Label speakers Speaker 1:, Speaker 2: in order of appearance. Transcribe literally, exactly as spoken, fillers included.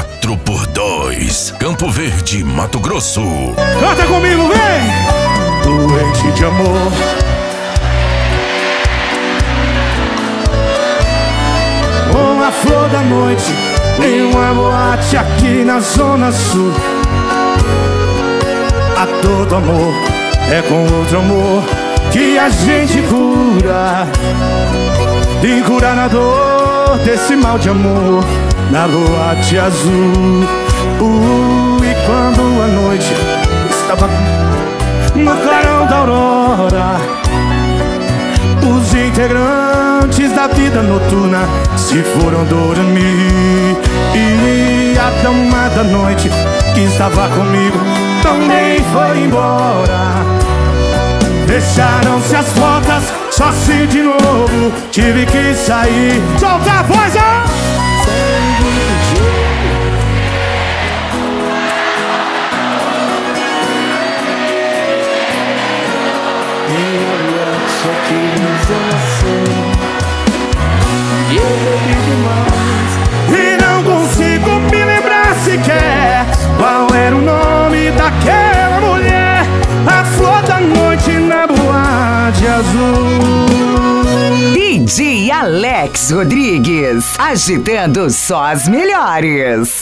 Speaker 1: quatro por dois, Campo Verde, Mato Grosso.
Speaker 2: Canta comigo, vem! Doente de amor. Com a flor da noite em uma boate aqui na Zona Sul. A dor do amor é com outro amor que a gente cura. E cura na dor desse mal de amor na boate azul. uh, E quando a noite estava no clarão da aurora, os integrantes da vida noturna se foram dormir. E a dama da noite que estava comigo também foi embora. Fecharam-se as portas, só se de novo tive que sair. Solta a voz, ó!
Speaker 3: Só quis você e eu bebi demais
Speaker 2: E não consigo me lembrar sequer qual era o nome daquela mulher. A flor da noite na boate azul.
Speaker 4: D J Alex Rodrigues, agitando só as melhores.